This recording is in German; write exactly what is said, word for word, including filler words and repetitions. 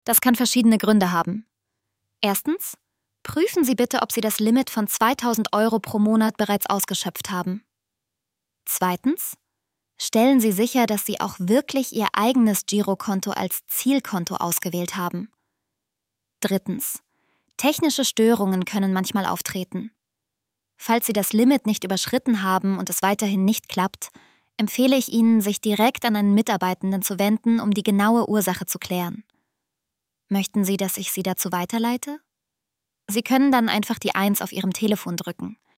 Das kann verschiedene Gründe haben. Erstens, prüfen Sie bitte, ob Sie das Limit von zweitausend Euro pro Monat bereits ausgeschöpft haben. Zweitens, stellen Sie sicher, dass Sie auch wirklich Ihr eigenes Girokonto als Zielkonto ausgewählt haben. Drittens, technische Störungen können manchmal auftreten. Falls Sie das Limit nicht überschritten haben und es weiterhin nicht klappt, empfehle ich Ihnen, sich direkt an einen Mitarbeitenden zu wenden, um die genaue Ursache zu klären. Möchten Sie, dass ich Sie dazu weiterleite? Sie können dann einfach die eins auf Ihrem Telefon drücken.